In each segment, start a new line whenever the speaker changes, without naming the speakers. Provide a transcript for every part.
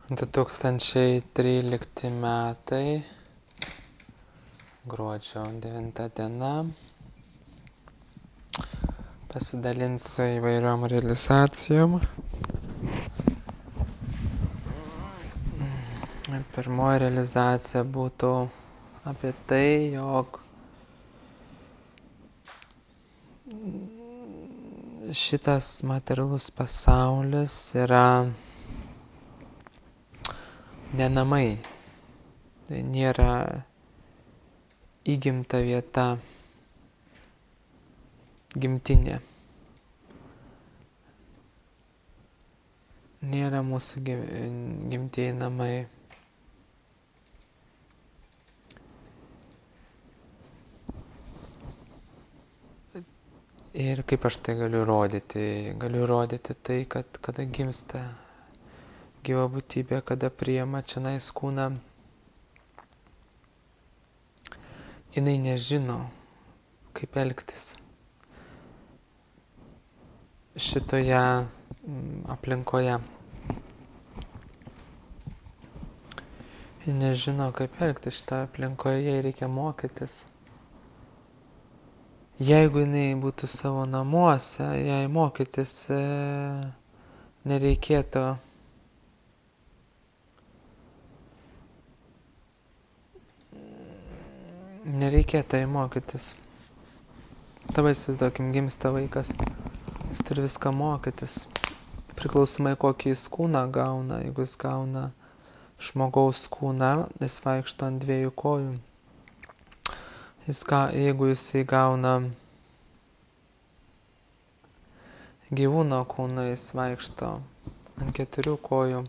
2013 metai, gruodžio 9 diena. Pasidalinsiu įvairiom realizacijom. Pirmoji realizacija būtų apie tai, jog šitas materialus pasaulis yra ne namai. Tai nėra įgimta vieta, gimtinė. Nėra mūsų gimtieji namai. Ir kaip aš tai galiu rodyti? Galiu rodyti tai, kad kada gimsta gyva būtybė, kada priima čionais kūną, jinai nežino, kaip elgtis šitoje aplinkoje. Ji nežino, kaip elgtis šitoje aplinkoje, jai reikia mokytis. Jeigu jinai būtų savo namuose, jai mokytis nereikėtų. Nereikėtų jai mokytis. Tavai įsivaizduokim, gimsta vaikas. Jis turi viską mokytis. Priklausomai kokį jis kūną gauna. Jeigu jis gauna žmogaus kūną, jis vaikšto ant dviejų kojų. Jeigu jisai gauna gyvūno kūną, jis vaikšto ant keturių kojų.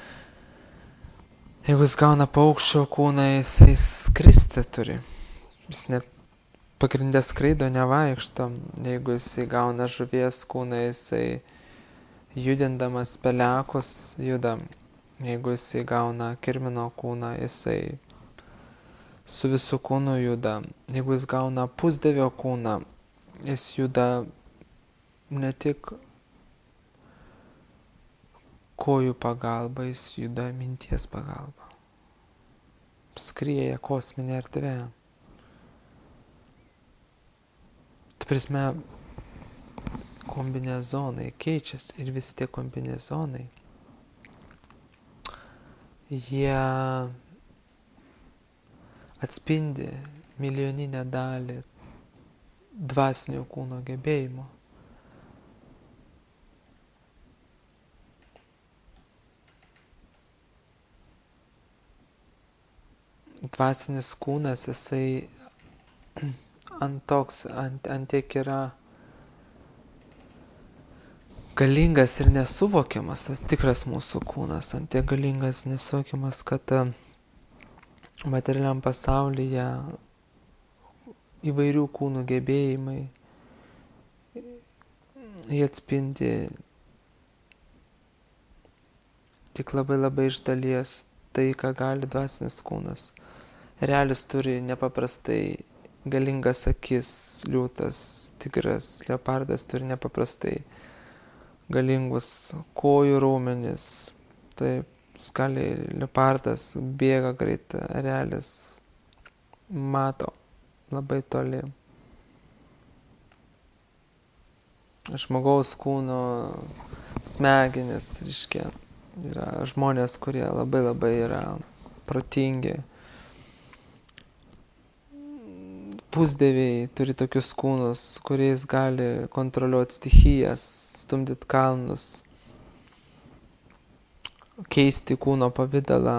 Jeigu jis gauna paukščio kūną, jisai skristi turi. Jis net pagrindę skraido, nevaikšto. Jeigu jisai gauna žuvies kūną, jisai judindamas pelekus juda. Jeigu jisai gauna kirmino kūną, jisai su visų kūnu juda. Jeigu jis gauna pusdievio kūną, jis juda ne tik kojų pagalba, jis juda minties pagalba. Skrieja kosminė erdvė. Tai prasme, kombinezonai keičiasi ir visi tie kombinezonai, jie atspindi milijoninę dalį dvasinio kūno gebėjimo. Dvasinis kūnas, jisai ant tiek yra galingas ir nesuvokiamas, tas tikras mūsų kūnas, ant tiek galingas, nesuvokiamas, kad materialiam pasaulyje įvairių kūnų gebėjimai, jie atspindi tik labai iš dalies tai, ką gali dvasinis kūnas. Realis turi nepaprastai galingas akis, liūtas, tigras, leopardas turi nepaprastai galingus kojų raumenis. Taip, gali leopardas bėga greit, realis mato labai toli. Žmogaus kūno smegenis, reiškia, yra žmonės, kurie labai yra protingi. Pusdieviai turi tokius kūnus, kuriais gali kontroliuoti stichijas, stumdyti kalnus, keisti kūno pavidalą,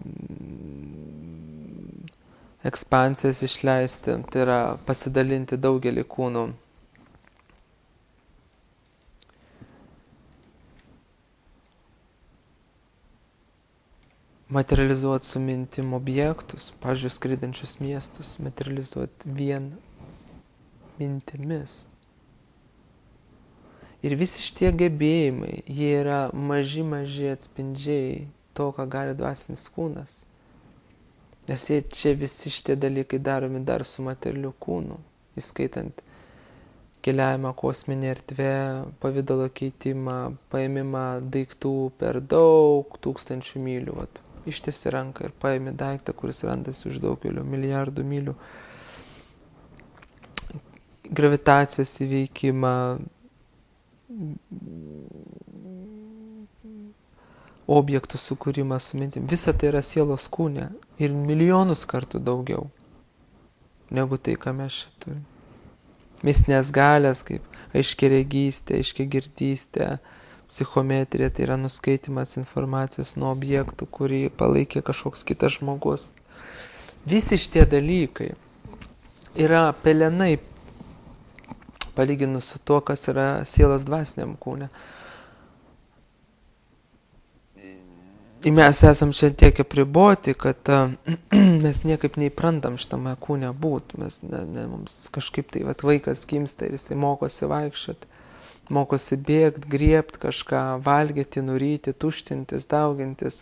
ekspansijas išleisti, tai yra pasidalinti daugelį kūnų. Materializuoti su mintim objektus, pavyzdžiui, skraidančius miestus, materializuoti vien mintimis. Ir visi šitie gebėjimai, jie yra maži atspindžiai to, ką gali dvasinis kūnas. Nes čia visi šitie dalykai daromi dar su materialiu kūnu, įskaitant keliavimą kosminė erdvė, pavidalo keitimą, paėmimą daiktų per daug tūkstančių mylių. Vat, ištiesi ranką ir paėmi daiktą, kuris randasi už daugelio milijardų mylių. Gravitacijos įveikimą, objektų sukūrimą su mintim. Visa tai yra sielos kūne ir milijonus kartų daugiau negu tai, ką mes čia turime. Mistinės galės, kaip aiškiaregystė, aiškiagirdystė, psichometrija, tai yra nuskaitimas informacijos nuo objektų, kurį palaikė kažkoks kitas žmogus. Visi šitie dalykai yra pelenai palyginus su tuo, kas yra sielos dvasiniam kūne. Ir mes esam čia tiek apriboti, kad mes niekaip neįprantam šitame kūne būt. Mums kažkaip tai vaikas gimsta ir jisai mokosi vaikščioti, mokosi bėgti, griebti kažką, valgyti, nuryti, tuštintis, daugintis,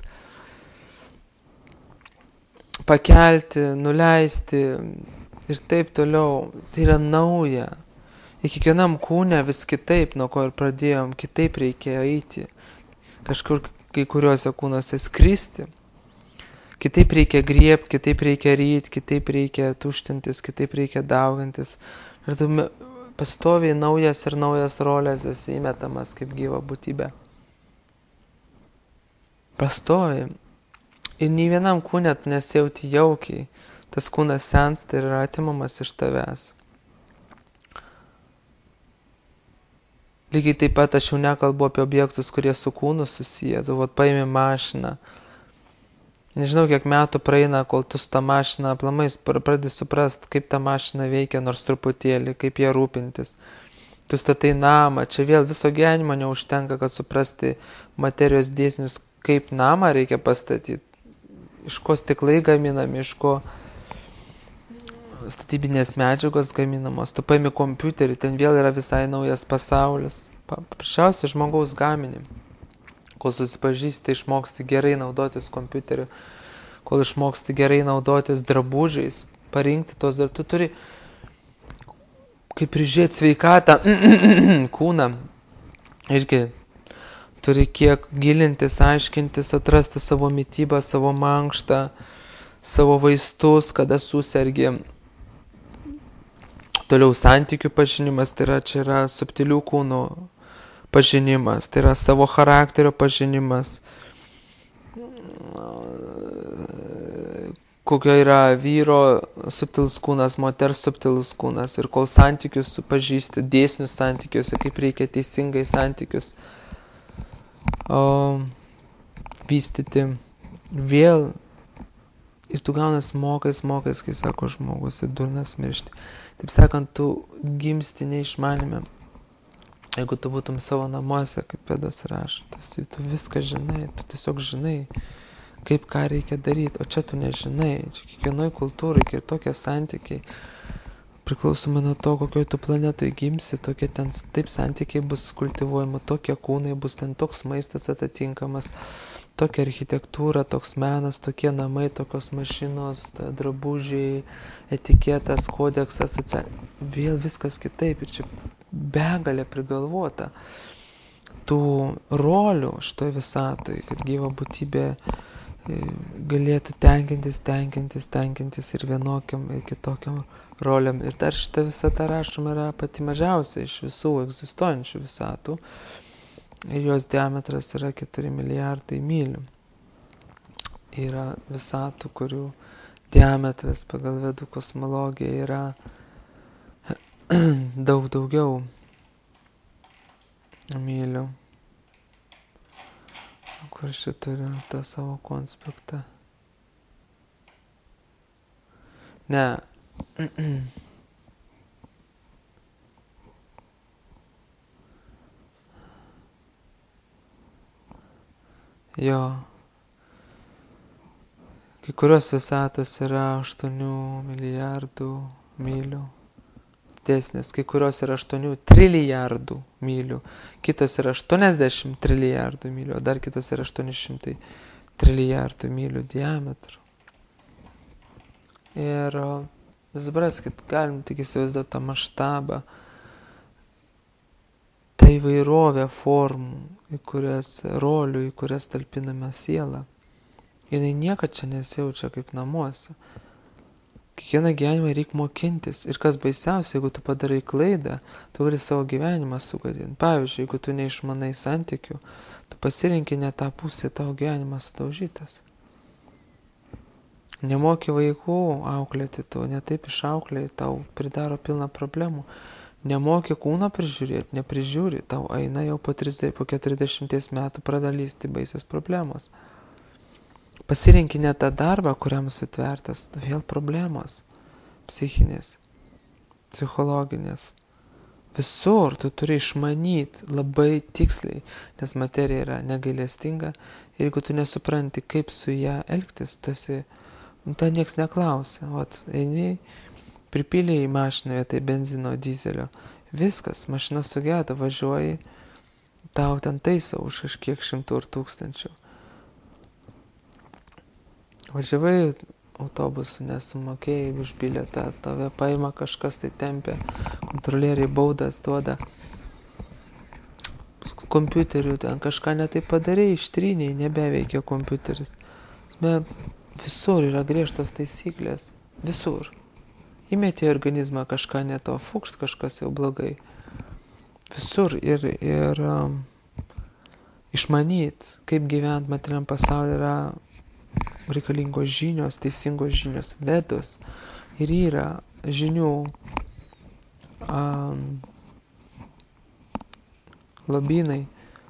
pakelti, nuleisti ir taip toliau. Tai yra nauja. Ir kiekvienam kūne vis kitaip, nuo ko ir pradėjom, kitaip reikia eiti. Kažkur kai kuriuose kūnuose skristi, kitaip reikia griebti, kitaip reikia ryti, kitaip reikia tuštintis, kitaip reikia daugintis. Ir tu pastoviai naujas ir naujas rolės esi įmetamas kaip gyva būtybė. Pastoviai. Ir nei vienam kūne tu nesijauti jaukiai. Tas kūnas sensta ir yra atimamas iš tavęs. Lygiai taip pat aš jau nekalbu apie objektus, kurie su kūnu susiję. Tu paimi mašiną. Nežinau, kiek metų praeina, kol tu su tą mašiną aplamai pradedi suprast, kaip ta mašina veikia, nors truputėlį, kaip ją rūpintis. Tu statai namą. Čia vėl viso gyvenimo neužtenka, kad suprasti materijos dėsnius, kaip namą reikia pastatyti. Iš ko stiklai gaminami, iš ko statybinės medžiagos gaminamos. Tu paimi kompiuterį, ten vėl yra visai naujas pasaulis. Paprasčiausiai žmogaus gaminį. Kol susipažįsti, išmoksti gerai naudotis kompiuteriu, kol išmoksti gerai naudotis drabužiais, parinkti tos dar. Tu turi kaip prižiūrėti sveikatą, kūną. Irgi turi kiek gilintis, aiškintis, atrasti savo mitybą, savo mankštą, savo vaistus, kada susergi. Toliau santykių pažinimas, tai yra, čia yra subtilių kūnų pažinimas, tai yra savo charakterio pažinimas, kokio yra vyro subtilus kūnas, moters subtilus kūnas. Ir kol santykius pažįsti, dėsnius santykiuose, kaip reikia teisingai santykius vystyti, vėl ir tu gaunas mokais, kai sako žmogus, ir durnas miršti. Taip sakant, tu gimsti neišmanime. Jeigu tu būtum savo namuose, kaip Pedas rašo, tu viską žinai, tu tiesiog žinai, kaip ką reikia daryti, o čia tu nežinai. Čia kiekvienoj kultūrai kitokie santykiai. Priklausomai nuo to, kokioj tu planetoj gimsi, tokie ten taip santykiai bus kultivuojami, tokie kūnai bus, ten toks maistas atitinkamas, tokia architektūra, toks menas, tokie namai, tokios mašinos, drabužiai, etiketas, kodeksas, vėl viskas kitaip. Ir čia begalė prigalvota tų rolių šitoj visatoj, kad gyva būtybė galėtų tenkintis ir vienokiam, ir kitokiam roliam. Ir dar šita visata, rašoma, yra pati mažiausia iš visų egzistuojančių visatų. Ir jos diametras yra 4 milijardai mylių. Yra visatų, kurių diametras pagal vedų kosmologiją yra daug daugiau mylių. Kur čia turiu tą savo konspektą? Ne. Jo. Kai kurios visatos yra 8 milijardų mylių didesnės, kai kurios yra 8 trilijardų mylių, kitos yra 80 trilijardų mylių, o dar kitos yra 800 trilijardų mylių diametrų. Ir supraskit, galim tik įsivaizduoti tą maštabą, įvairovė formų, rolių, į kurias talpiname sielą. Jinai niekad čia nesijaučia kaip namuose. Kiekvieną gyvenimą reikia mokintis. Ir kas baisiausia, jeigu tu padarai klaidą, tu gali savo gyvenimą sugadinti. Pavyzdžiui, jeigu tu neišmanai santykių, tu pasirinki ne tą pusę, tavo gyvenimas sudaužytas. Nemoki vaikų auklėti, tu netaip išauklėjai, tau pridaro pilną problemų. Nemoki kūno prižiūrėti, neprižiūri, tau eina jau po 40 metų pradalysti baisios problemos. Pasirinki ne tą darbą, kuriam sutvertas, vėl problemos psichinės, psichologinės. Visur tu turi išmanyti labai tiksliai, nes materija yra negailestinga ir jeigu tu nesupranti, kaip su ją elgtis, ten nieks neklausia. Eini, pripylė į mašiną vietoj benzino, dizelio, viskas, mašina sugedo, važiuoji, tau ten taiso už kažkiek šimtų ir tūkstančių. Važiavai autobusu, nesumokėjai už bilietą, tave paima kažkas, tai tempia, kontrolieriai baudas duoda, kompiuteriu ten kažką netai padarei, ištryniai, nebeveikia kompiuteris. Visur yra griežtos taisyklės, visur. Įmeti į organizmą kažką ne to, kažkas jau blogai. Visur ir išmanyt, kaip gyventi materialiam pasaulyje yra reikalingos žinios, teisingos žinios, vedos. Ir yra žinių lobynai,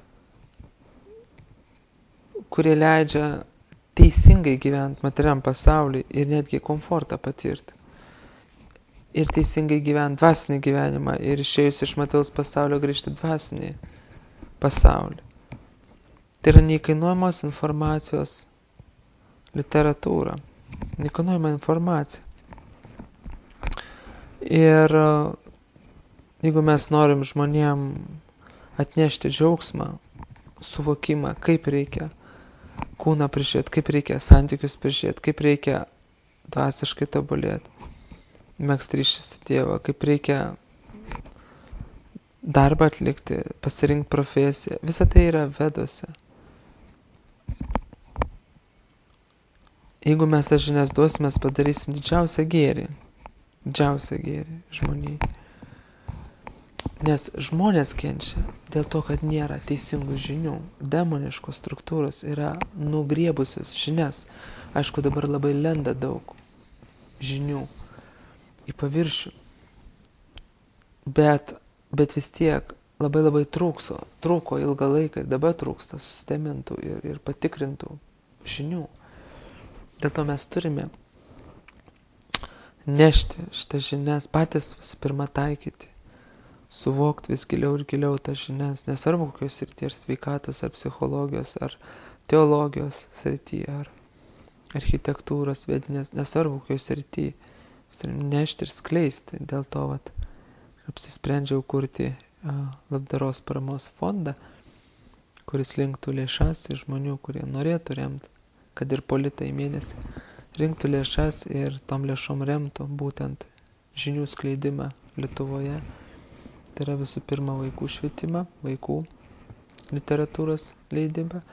kurie leidžia teisingai gyventi materialiam pasauliui ir netgi komfortą patirti. Ir teisingai gyventi dvasinį gyvenimą ir išėjus iš materialaus pasaulio grįžti dvasinį pasaulį. Tai yra neįkainuojamos informacijos literatūra, neįkainojama informacija. Ir jeigu mes norim žmonėm atnešti džiaugsmą, suvokimą, kaip reikia kūną prižiūrėti, kaip reikia santykius prižiūrėti, kaip reikia dvasiškai tobulėti, megzti ryšį su Dievu, kaip reikia darbą atlikti, pasirinkti profesiją. Visa tai yra vedose. Jeigu mes tas žinias duosim, mes padarysim didžiausią gėrį žmonijai. Nes žmonės kenčia dėl to, kad nėra teisingų žinių. Demoniškos struktūros yra nugriebusios žinias. Aišku, dabar labai lenda daug žinių į paviršių. Bet vis tiek labai trūko ilgą laiką ir dabar trūksta susistemintų ir patikrintų žinių. Dėl to mes turime nešti šitas žinias, patys visų pirma taikyti, suvokti vis giliau ir giliau tas žinias, nesvarbu kokios srityje, ar sveikatos, ar psichologijos, ar teologijos srityje, ar architektūros, vedinės, nesvarbu kokios srityje, turim nešti ir skleisti. Dėl to apsisprendžiau kurti labdaros paramos fondą, kuris rinktų lėšas iš žmonių, kurie norėtų remti, kad ir po litą į mėnesį, rinktų lėšas ir tom lėšom remtų būtent žinių skleidimą Lietuvoje. Tai yra visų pirma vaikų švietimą, vaikų literatūros leidimą,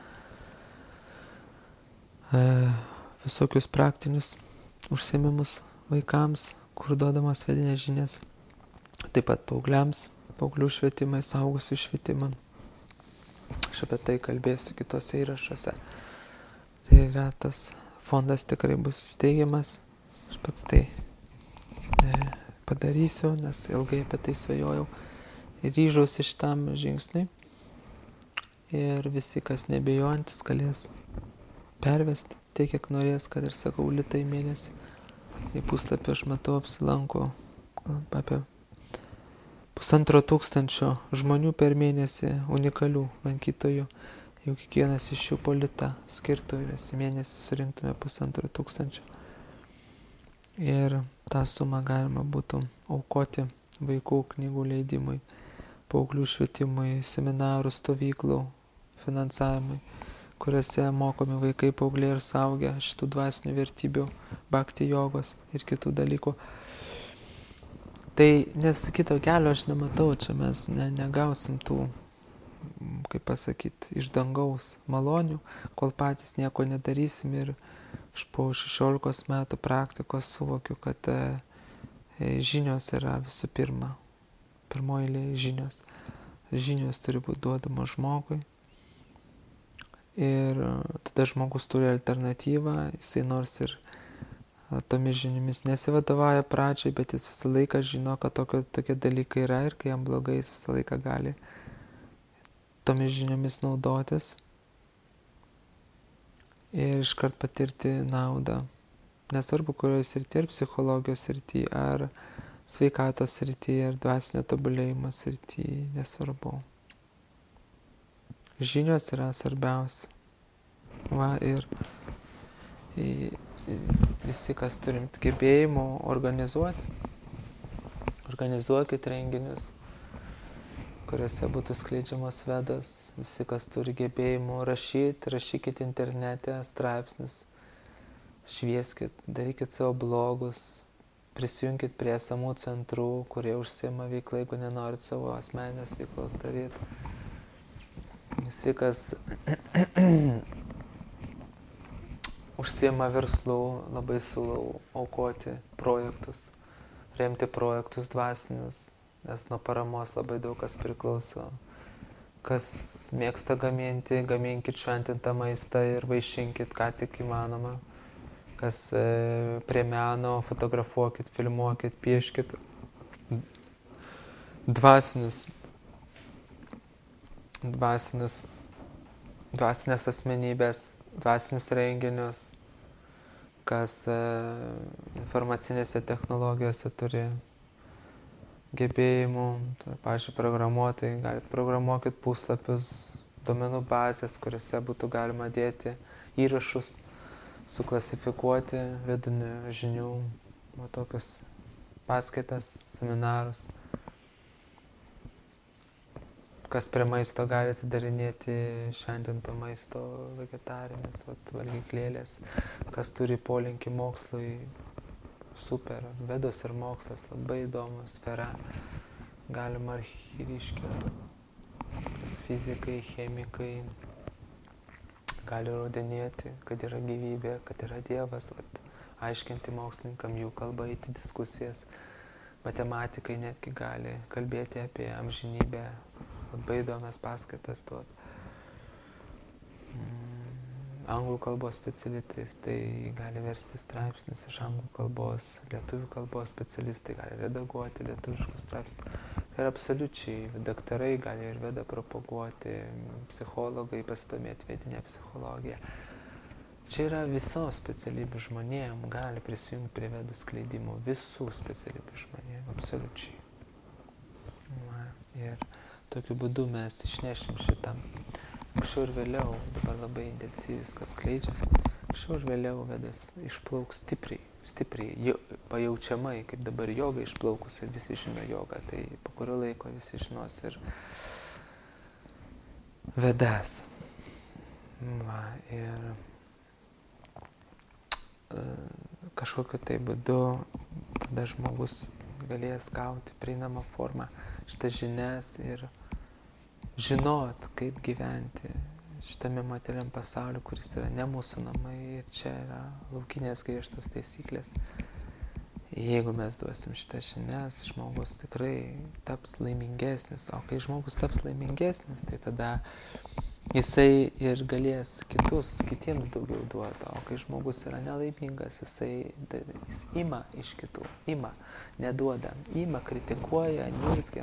visokius praktinius užsiėmimus vaikams, kur duodamas vedinės žinias, taip pat paaugliams, paauglių švietimai, suaugusių švietimą. Aš apie tai kalbėsiu kitose įrašuose. Tai yra tas fondas tikrai bus steigiamas, aš pats tai padarysiu, nes ilgai apie tai svajojau ir ryžausi šitam žingsniui. Ir visi, kas nebejojantis, galės pervesti tiek, kiek norės, kad ir sakau, litą į mėnesį. Į puslapį aš matau apsilanko apie 1500 žmonių per mėnesį, unikalių lankytojų. Jau kiekvienas iš jų po litą skirtų, visi mėnesį surinktume 1500. Ir tą sumą galima būtų aukoti vaikų knygų leidimui, paauglių švietimui, seminarų, stovyklų finansavimui, kuriuose mokomi vaikai, paaugliai ir suaugę šitų dvasinių vertybių, bhakti jogos ir kitų dalykų. Tai nes kito kelio aš nematau, čia mes negausim tų kaip pasakyti, iš dangaus malonių, kol patys nieko nedarysim ir aš po 16 metų praktikos suvokiu, kad žinios yra visų pirma. Pirmoji eilė žinios. Žinios turi būti duodamos žmogui. Ir tada žmogus turi alternatyvą, jisai nors ir tomis žiniomis nesivadovauja pradžiai, bet jis visą laiką žino, kad tokie dalykai yra ir kai jam blogai, jis visą laiką gali tomis žiniomis naudotis ir iškart patirti naudą. Nesvarbu, kurioje srityje, ar psichologijos srityje, ar sveikatos srityje, ar dvasinio tobulėjimo srityje, nesvarbu. Žinios yra svarbiausia. Va, ir visi, kas turim gebėjimų organizuokit renginius, kuriuose būtų skleidžiamos vedos. Visi, kas turi gebėjimų rašykit internete straipsnius, švieskit, darykit savo blogus, prisijunkit prie esamų centrų, kurie užsiima veiklą, jeigu nenorit savo asmeninės veiklos daryti. Visi, kas užsiima verslu, labai siūlau aukoti projektus, remti projektus dvasinius, nes nuo paramos labai daug kas priklauso. Kas mėgsta gaminti, gaminkit šventintą maistą ir vaišinkit, ką tik įmanoma. Kas prie meno, fotografuokit, filmuokit, pieškit dvasinės asmenybės, dvasinius renginius, kas informacinėse technologijose turi gebėjimų, pavyzdžiui, programuotojai, galit programuokit puslapius, duomenų bazės, kuriuose būtų galima dėti įrašus, suklasifikuoti vidinių žinių, tokius paskaitas, seminarus. Kas prie maisto gali atidarinėti šventinto maisto vegetarinės valgyklėlės, kas turi polinkį mokslui, super, vedos ir mokslas, labai įdomu sfera, galima ryškiai, fizikai, chemikai, gali įrodinėti, kad yra gyvybė, kad yra Dievas, aiškinti mokslininkam jų kalbą, eiti diskusijas, matematikai netgi gali kalbėti apie amžinybę, labai įdomias paskaitas duoti. Anglų kalbos specialistai tai gali versti straipsnius iš anglų kalbos, lietuvių kalbos specialistai gali redaguoti lietuviškus straipsnius. Ir absoliučiai daktarai gali ir vedą propaguoti, psichologai pasidomėti vedinę psichologiją. Čia yra visos specialybių žmonėm, gali prisijungti prie vedų skleidimo, visų specialybių žmonėm, absoliučiai. Ir tokiu būdu mes išnešim šitą. Anksčiau ir vėliau, dabar labai intensyviai viskas skleidžia, anksčiau ir vėliau vedas išplauks stipriai, pajaučiamai, kaip dabar joga išplaukus ir visi žino jogą, tai po kurio laiko visi žinos ir vedas. Va, ir kažkokiu tai būdu tada žmogus galės gauti prieinamą formą šitas žinias ir žinot, kaip gyventi šitame materialiam pasauliu, kuris yra ne mūsų namai ir čia yra laukinės griežtos taisyklės. Jeigu mes duosim šitas žinias, žmogus tikrai taps laimingesnis, o kai žmogus taps laimingesnis, tai tada jisai ir galės kitiems daugiau duoti, o kai žmogus yra nelaimingas, jis ima iš kitų, neduoda, kritikuoja, niurzgia,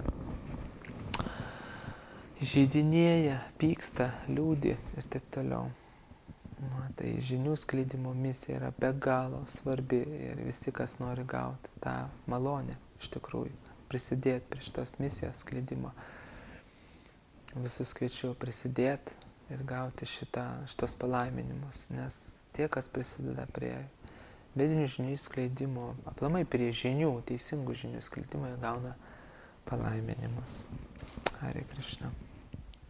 žeidinėja, pyksta, liūdi ir taip toliau. Tai žinių skleidimo misija yra be galo svarbi ir visi, kas nori gauti tą malonę, iš tikrųjų, prisidėti prie šitos misijos skleidimo. Visus kviečiu prisidėti ir gauti šitos palaiminimus, nes tie, kas prisideda prie vedinių žinių skleidimo, aplamai prie žinių, teisingų žinių skleidimo, jie gauna palaiminimus. Hare Krishna.